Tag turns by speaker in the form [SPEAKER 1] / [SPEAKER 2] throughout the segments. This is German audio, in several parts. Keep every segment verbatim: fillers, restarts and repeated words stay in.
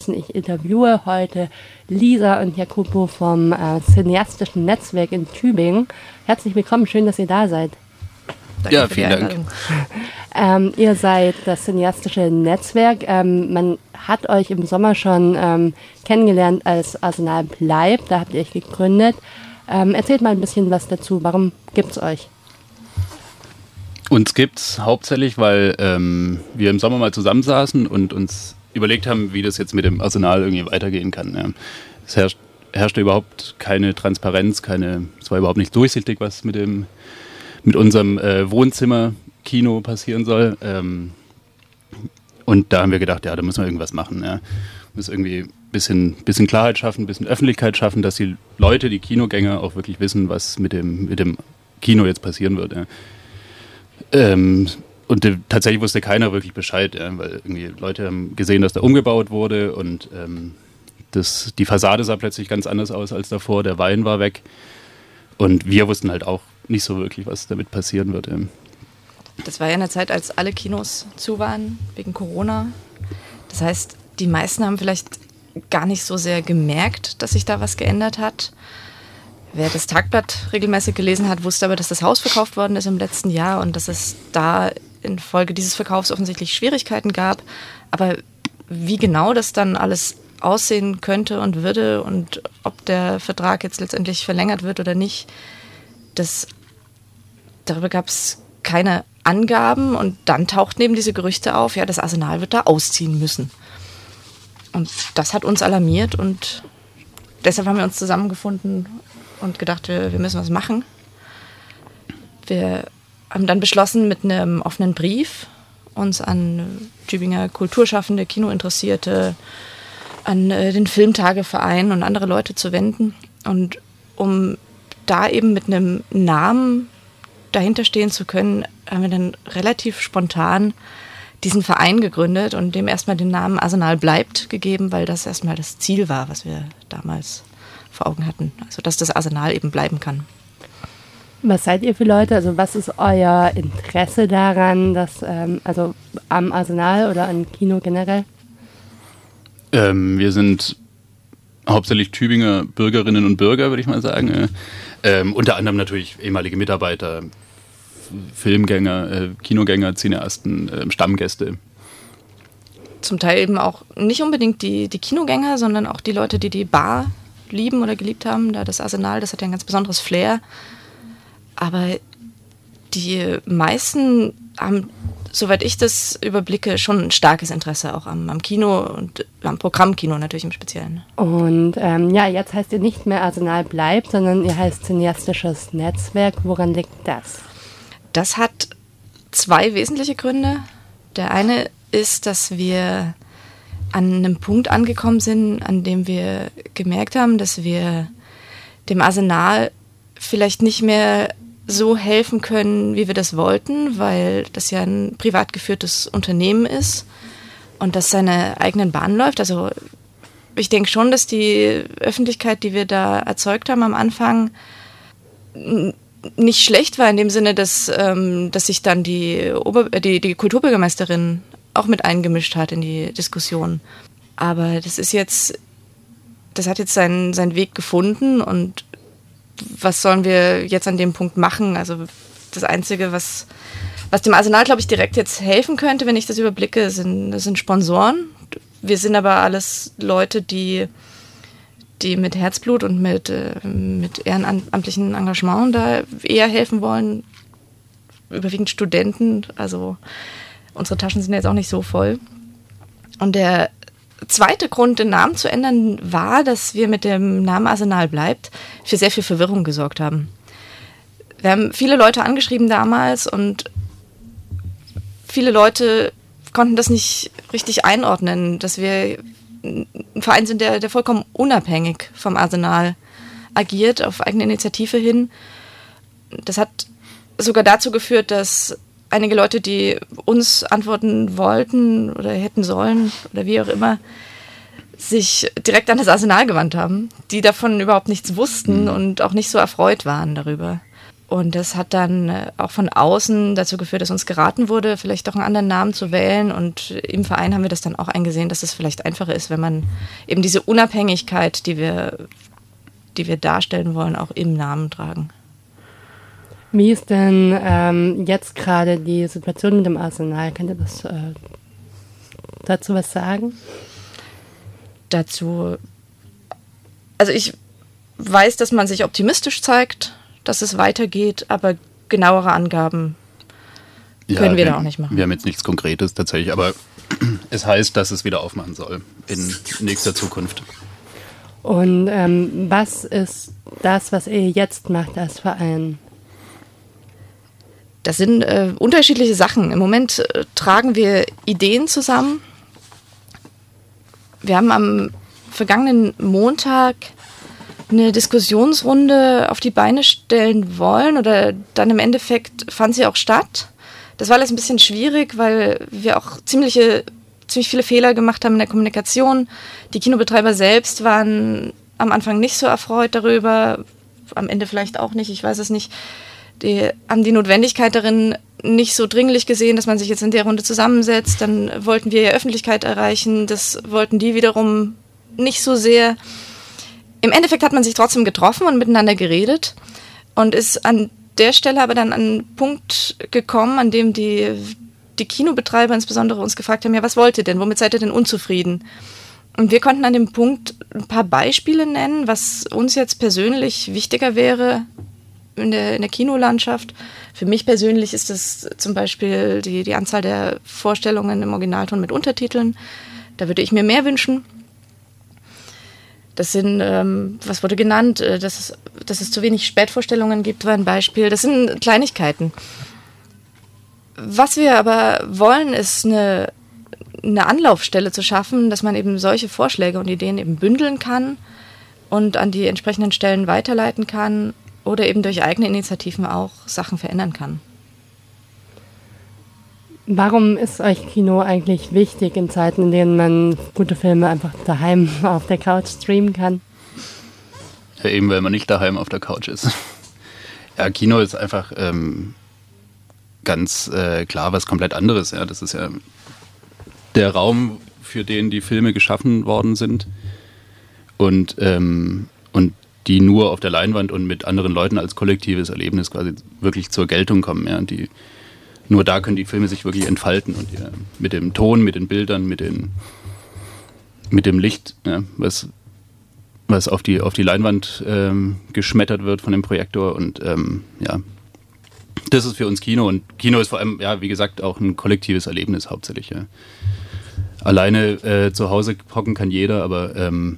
[SPEAKER 1] Herzen. Ich interviewe heute Lisa und Jacopo vom äh, Cineastischen Netzwerk in Tübingen. Herzlich willkommen, schön, dass ihr da seid.
[SPEAKER 2] Danke ja, vielen Dank.
[SPEAKER 1] Ähm, ihr seid das Cineastische Netzwerk. Ähm, man hat euch im Sommer schon ähm, kennengelernt als Arsenal bleibt. Da habt ihr euch gegründet. Ähm, erzählt mal ein bisschen was dazu. Warum gibt's euch?
[SPEAKER 2] Uns gibt's hauptsächlich, weil ähm, wir im Sommer mal zusammensaßen und uns überlegt haben, wie das jetzt mit dem Arsenal irgendwie weitergehen kann. Ja. Es herrscht, herrschte überhaupt keine Transparenz, keine, es war überhaupt nicht durchsichtig, was mit dem mit unserem äh, Wohnzimmer-Kino passieren soll. Ähm, und da haben wir gedacht, ja, da müssen wir irgendwas machen. Ja. Wir müssen irgendwie ein bisschen, bisschen Klarheit schaffen, ein bisschen Öffentlichkeit schaffen, dass die Leute, die Kinogänger auch wirklich wissen, was mit dem, mit dem Kino jetzt passieren wird. Ja. Ähm, und äh, tatsächlich wusste keiner wirklich Bescheid, ja, weil irgendwie Leute haben gesehen, dass da umgebaut wurde und ähm, das, die Fassade sah plötzlich ganz anders aus als davor, der Wein war weg. Und wir wussten halt auch nicht so wirklich, was damit passieren wird.
[SPEAKER 3] Das war ja eine Zeit, als alle Kinos zu waren, wegen Corona. Das heißt, die meisten haben vielleicht gar nicht so sehr gemerkt, dass sich da was geändert hat. Wer das Tagblatt regelmäßig gelesen hat, wusste aber, dass das Haus verkauft worden ist im letzten Jahr und dass es da infolge dieses Verkaufs offensichtlich Schwierigkeiten gab. Aber wie genau das dann alles aussehen könnte und würde und ob der Vertrag jetzt letztendlich verlängert wird oder nicht, das, darüber gab es keine Angaben und dann tauchten eben diese Gerüchte auf, ja, das Arsenal wird da ausziehen müssen. Und das hat uns alarmiert und deshalb haben wir uns zusammengefunden und gedacht, wir, wir müssen was machen. Wir haben dann beschlossen, mit einem offenen Brief uns an Tübinger Kulturschaffende, Kinointeressierte, an äh, den Filmtageverein und andere Leute zu wenden. Und um da eben mit einem Namen dahinter stehen zu können, haben wir dann relativ spontan diesen Verein gegründet und dem erstmal den Namen Arsenal bleibt gegeben, weil das erstmal das Ziel war, was wir damals vor Augen hatten. Also, dass das Arsenal eben bleiben kann.
[SPEAKER 1] Was seid ihr für Leute? Also, was ist euer Interesse daran, dass, ähm, also am Arsenal oder an Kino generell?
[SPEAKER 2] Ähm, wir sind hauptsächlich Tübinger Bürgerinnen und Bürger, würde ich mal sagen. Ähm, unter anderem natürlich ehemalige Mitarbeiter, Filmgänger, äh, Kinogänger, Cineasten, äh, Stammgäste.
[SPEAKER 3] Zum Teil eben auch nicht unbedingt die, die Kinogänger, sondern auch die Leute, die die Bar lieben oder geliebt haben. Da das Arsenal, das hat ja ein ganz besonderes Flair. Aber die meisten haben, soweit ich das überblicke, schon ein starkes Interesse auch am, am Kino und am Programmkino natürlich im Speziellen.
[SPEAKER 1] Und ähm, ja, jetzt heißt ihr nicht mehr Arsenal bleibt, sondern ihr heißt Cineastisches Netzwerk. Woran liegt das?
[SPEAKER 3] Das hat zwei wesentliche Gründe. Der eine ist, dass wir an einem Punkt angekommen sind, an dem wir gemerkt haben, dass wir dem Arsenal vielleicht nicht mehr so helfen können, wie wir das wollten, weil das ja ein privat geführtes Unternehmen ist und das seine eigenen Bahnen läuft. Also ich denke schon, dass die Öffentlichkeit, die wir da erzeugt haben am Anfang, nicht schlecht war in dem Sinne, dass, ähm, dass sich dann die, Ober- die, die Kulturbürgermeisterin auch mit eingemischt hat in die Diskussion. Aber das ist jetzt, das hat jetzt seinen, seinen Weg gefunden und was sollen wir jetzt an dem Punkt machen? Also das Einzige, was, was dem Arsenal, glaube ich, direkt jetzt helfen könnte, wenn ich das überblicke, sind, das sind Sponsoren. Wir sind aber alles Leute, die, die mit Herzblut und mit, äh, mit ehrenamtlichen Engagement da eher helfen wollen. Überwiegend Studenten, also unsere Taschen sind jetzt auch nicht so voll. Und der zweite Grund, den Namen zu ändern, war, dass wir mit dem Namen Arsenal bleibt für sehr viel Verwirrung gesorgt haben. Wir haben viele Leute angeschrieben damals und viele Leute konnten das nicht richtig einordnen, dass wir ein Verein sind, der, der vollkommen unabhängig vom Arsenal agiert, auf eigene Initiative hin. Das hat sogar dazu geführt, dass einige Leute, die uns antworten wollten oder hätten sollen oder wie auch immer, sich direkt an das Arsenal gewandt haben, die davon überhaupt nichts wussten und auch nicht so erfreut waren darüber. Und das hat dann auch von außen dazu geführt, dass uns geraten wurde, vielleicht doch einen anderen Namen zu wählen. Und im Verein haben wir das dann auch eingesehen, dass es vielleicht einfacher ist, wenn man eben diese Unabhängigkeit, die wir, die wir darstellen wollen, auch im Namen tragen.
[SPEAKER 1] Wie ist denn ähm, jetzt gerade die Situation mit dem Arsenal? Könnt ihr das äh, dazu was sagen?
[SPEAKER 3] Dazu, also ich weiß, dass man sich optimistisch zeigt, dass es weitergeht, aber genauere Angaben
[SPEAKER 2] ja,
[SPEAKER 3] können wir,
[SPEAKER 2] wir
[SPEAKER 3] da auch nicht machen.
[SPEAKER 2] Wir haben jetzt nichts Konkretes tatsächlich, aber es heißt, dass es wieder aufmachen soll in nächster Zukunft.
[SPEAKER 1] Und ähm, was ist das, was ihr jetzt macht als Verein?
[SPEAKER 3] Das sind äh, unterschiedliche Sachen. Im Moment äh, tragen wir Ideen zusammen. Wir haben am vergangenen Montag eine Diskussionsrunde auf die Beine stellen wollen oder dann im Endeffekt fand sie auch statt. Das war alles ein bisschen schwierig, weil wir auch ziemliche, ziemlich viele Fehler gemacht haben in der Kommunikation. Die Kinobetreiber selbst waren am Anfang nicht so erfreut darüber, am Ende vielleicht auch nicht, ich weiß es nicht. Die haben die Notwendigkeit darin nicht so dringlich gesehen, dass man sich jetzt in der Runde zusammensetzt. Dann wollten wir ja Öffentlichkeit erreichen, das wollten die wiederum nicht so sehr. Im Endeffekt hat man sich trotzdem getroffen und miteinander geredet und ist an der Stelle aber dann an einen Punkt gekommen, an dem die, die Kinobetreiber insbesondere uns gefragt haben, ja, was wollt ihr denn, womit seid ihr denn unzufrieden? Und wir konnten an dem Punkt ein paar Beispiele nennen, was uns jetzt persönlich wichtiger wäre in der, in der Kinolandschaft. Für mich persönlich ist das zum Beispiel die, die Anzahl der Vorstellungen im Originalton mit Untertiteln. Da würde ich mir mehr wünschen. Das sind, ähm, was wurde genannt, äh, dass, es, dass es zu wenig Spätvorstellungen gibt, war ein Beispiel. Das sind Kleinigkeiten. Was wir aber wollen, ist eine, eine Anlaufstelle zu schaffen, dass man eben solche Vorschläge und Ideen eben bündeln kann und an die entsprechenden Stellen weiterleiten kann oder eben durch eigene Initiativen auch Sachen verändern kann.
[SPEAKER 1] Warum ist euch Kino eigentlich wichtig in Zeiten, in denen man gute Filme einfach daheim auf der Couch streamen kann?
[SPEAKER 2] Ja, eben, weil man nicht daheim auf der Couch ist. Ja, Kino ist einfach ähm, ganz äh, klar was komplett anderes. Ja, das ist ja der Raum, für den die Filme geschaffen worden sind und, ähm, und die nur auf der Leinwand und mit anderen Leuten als kollektives Erlebnis quasi wirklich zur Geltung kommen. Ja, die Nur da können die Filme sich wirklich entfalten und ja, mit dem Ton, mit den Bildern, mit, den, mit dem Licht, ja, was, was auf die, auf die Leinwand ähm, geschmettert wird von dem Projektor. Und ähm, ja, das ist für uns Kino. Und Kino ist vor allem, ja, wie gesagt, auch ein kollektives Erlebnis hauptsächlich. Ja. Alleine äh, zu Hause hocken kann jeder, aber ähm,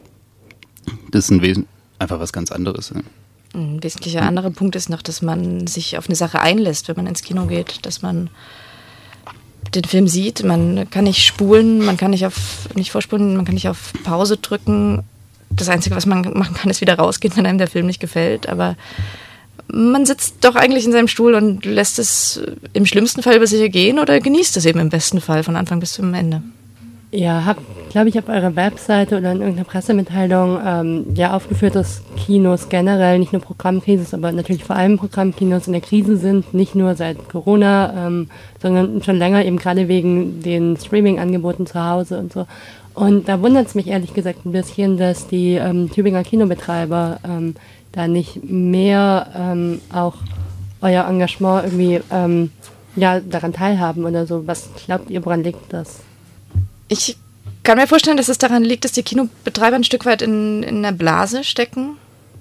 [SPEAKER 2] das ist ein Wesen, einfach was ganz anderes. Ja.
[SPEAKER 3] Ein wesentlicher anderer Punkt ist noch, dass man sich auf eine Sache einlässt, wenn man ins Kino geht, dass man den Film sieht, man kann nicht spulen, man kann nicht auf nicht vorspulen, man kann nicht auf Pause drücken. Das Einzige, was man machen kann, ist wieder rausgehen, wenn einem der Film nicht gefällt, aber man sitzt doch eigentlich in seinem Stuhl und lässt es im schlimmsten Fall über sich ergehen oder genießt es eben im besten Fall von Anfang bis zum Ende.
[SPEAKER 1] Ihr habt, glaube ich, auf eurer Webseite oder in irgendeiner Pressemitteilung ähm, ja aufgeführt, dass Kinos generell nicht nur Programmkrisis, aber natürlich vor allem Programmkinos in der Krise sind, nicht nur seit Corona, ähm, sondern schon länger eben gerade wegen den Streaming-Angeboten zu Hause und so. Und da wundert es mich ehrlich gesagt ein bisschen, dass die ähm, Tübinger Kinobetreiber ähm, da nicht mehr ähm, auch euer Engagement irgendwie ähm, ja, daran teilhaben oder so. Was glaubt ihr, woran liegt das?
[SPEAKER 3] Ich kann mir vorstellen, dass es daran liegt, dass die Kinobetreiber ein Stück weit in, in einer Blase stecken,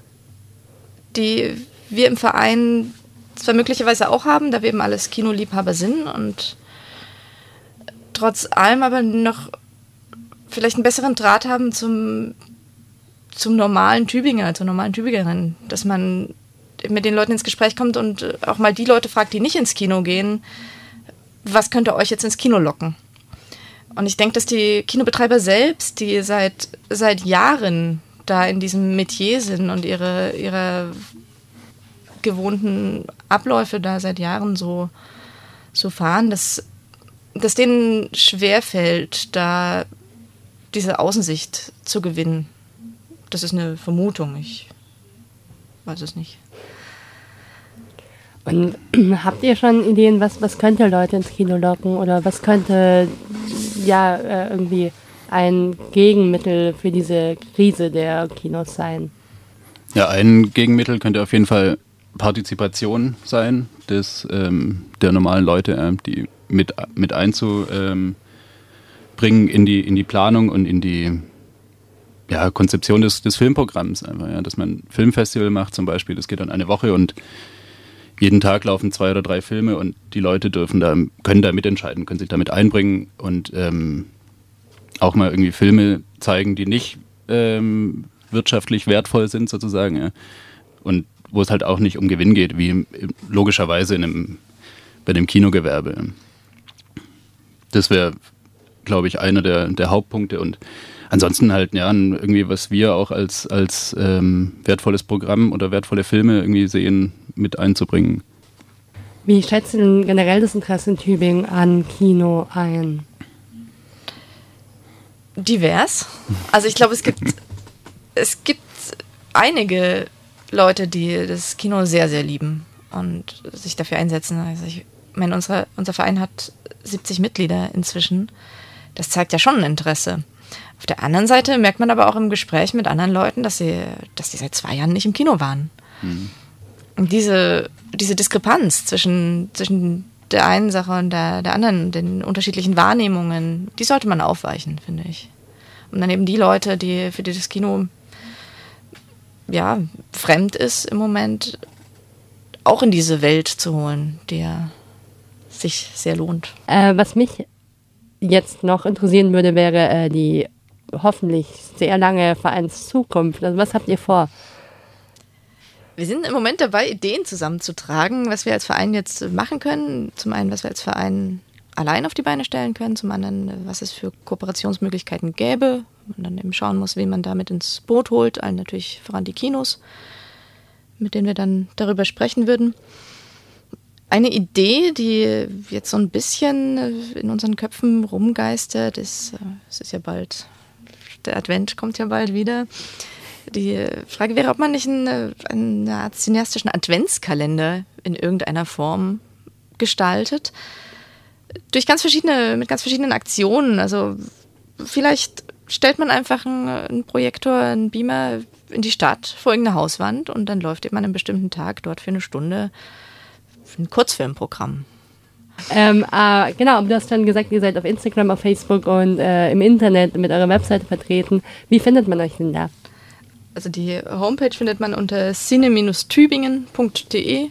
[SPEAKER 3] die wir im Verein zwar möglicherweise auch haben, da wir eben alles Kinoliebhaber sind und trotz allem aber noch vielleicht einen besseren Draht haben zum, zum normalen Tübinger, zur normalen Tübingerin, dass man mit den Leuten ins Gespräch kommt und auch mal die Leute fragt, die nicht ins Kino gehen, was könnte euch jetzt ins Kino locken? Und ich denke, dass die Kinobetreiber selbst, die seit, seit Jahren da in diesem Metier sind und ihre, ihre gewohnten Abläufe da seit Jahren so, so fahren, dass, dass denen schwerfällt, da diese Außensicht zu gewinnen. Das ist eine Vermutung, ich weiß es nicht.
[SPEAKER 1] Und habt ihr schon Ideen, was, was könnte Leute ins Kino locken oder was könnte ja äh, irgendwie ein Gegenmittel für diese Krise der Kinos sein?
[SPEAKER 2] Ja, ein Gegenmittel könnte auf jeden Fall Partizipation sein des, ähm, der normalen Leute, äh, die mit, mit einzubringen in die, in die Planung und in die ja, Konzeption des, des Filmprogramms. Einfach, ja, dass man ein Filmfestival macht zum Beispiel, das geht dann eine Woche und jeden Tag laufen zwei oder drei Filme und die Leute dürfen da, können da mitentscheiden, können sich damit einbringen und ähm, auch mal irgendwie Filme zeigen, die nicht ähm, wirtschaftlich wertvoll sind sozusagen. Ja. Und wo es halt auch nicht um Gewinn geht, wie im, logischerweise in einem, bei dem Kinogewerbe. Das wäre, glaube ich, einer der, der Hauptpunkte. Und ansonsten halt, ja, irgendwie, was wir auch als, als ähm, wertvolles Programm oder wertvolle Filme irgendwie sehen, mit einzubringen.
[SPEAKER 1] Wie schätzt du denn generell das Interesse in Tübingen an Kino ein?
[SPEAKER 3] Divers. Also ich glaube, es gibt, es gibt einige Leute, die das Kino sehr, sehr lieben und sich dafür einsetzen. Also ich meine, unsere, unser Verein hat siebzig Mitglieder inzwischen. Das zeigt ja schon ein Interesse. Auf der anderen Seite merkt man aber auch im Gespräch mit anderen Leuten, dass sie, dass die seit zwei Jahren nicht im Kino waren. Mhm. Und diese, diese Diskrepanz zwischen, zwischen der einen Sache und der, der anderen, den unterschiedlichen Wahrnehmungen, die sollte man aufweichen, finde ich. Und dann eben die Leute, die für die das Kino ja, fremd ist im Moment, auch in diese Welt zu holen, die ja sich sehr lohnt.
[SPEAKER 1] Äh, was mich jetzt noch interessieren würde, wäre äh, die hoffentlich sehr lange Vereinszukunft. Also was habt ihr vor?
[SPEAKER 3] Wir sind im Moment dabei, Ideen zusammenzutragen, was wir als Verein jetzt machen können. Zum einen, was wir als Verein allein auf die Beine stellen können, zum anderen, was es für Kooperationsmöglichkeiten gäbe. Und dann eben schauen muss, wen man damit ins Boot holt, allen natürlich voran die Kinos, mit denen wir dann darüber sprechen würden. Eine Idee, die jetzt so ein bisschen in unseren Köpfen rumgeistert, ist, es ist ja bald, der Advent kommt ja bald wieder. Die Frage wäre, ob man nicht eine, eine Art cineastischen Adventskalender in irgendeiner Form gestaltet. Durch ganz verschiedene, mit ganz verschiedenen Aktionen. Also vielleicht stellt man einfach einen, einen Projektor, einen Beamer in die Stadt vor irgendeine Hauswand und dann läuft eben an einem bestimmten Tag dort für eine Stunde ein Kurzfilmprogramm.
[SPEAKER 1] Ähm, äh, genau, du hast dann gesagt, ihr seid auf Instagram, auf Facebook und äh, im Internet mit eurer Webseite vertreten. Wie findet man euch denn da?
[SPEAKER 3] Also die Homepage findet man unter cine tübingen punkt de.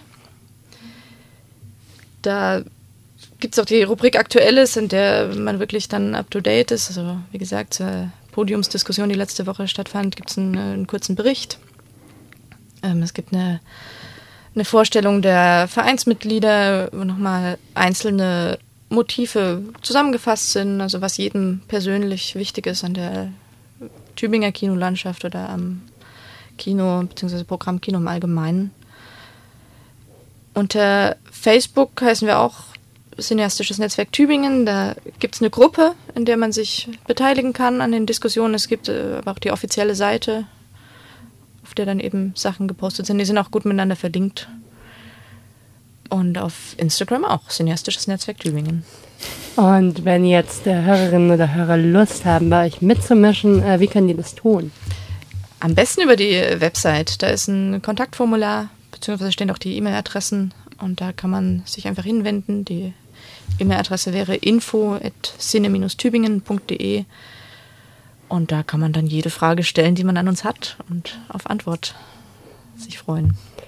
[SPEAKER 3] Da gibt es auch die Rubrik Aktuelles, in der man wirklich dann up-to-date ist. Also wie gesagt, zur Podiumsdiskussion, die letzte Woche stattfand, gibt es einen, einen kurzen Bericht. Ähm, es gibt eine, eine Vorstellung der Vereinsmitglieder, wo nochmal einzelne Motive zusammengefasst sind, also was jedem persönlich wichtig ist an der Tübinger Kinolandschaft oder am Kino bzw. Programm Kino im Allgemeinen. Unter Facebook heißen wir auch Cineastisches Netzwerk Tübingen. Da gibt es eine Gruppe, in der man sich beteiligen kann an den Diskussionen. Es gibt äh, aber auch die offizielle Seite, auf der dann eben Sachen gepostet sind. Die sind auch gut miteinander verlinkt. Und auf Instagram auch, Cineastisches Netzwerk Tübingen.
[SPEAKER 1] Und wenn jetzt äh, Hörerinnen oder Hörer Lust haben, bei euch mitzumischen, äh, wie können die das tun?
[SPEAKER 3] Am besten über die Website. Da ist ein Kontaktformular, beziehungsweise stehen auch die E-Mail-Adressen und da kann man sich einfach hinwenden. Die E-Mail-Adresse wäre info at cine tübingen punkt de und da kann man dann jede Frage stellen, die man an uns hat und auf Antwort sich freuen.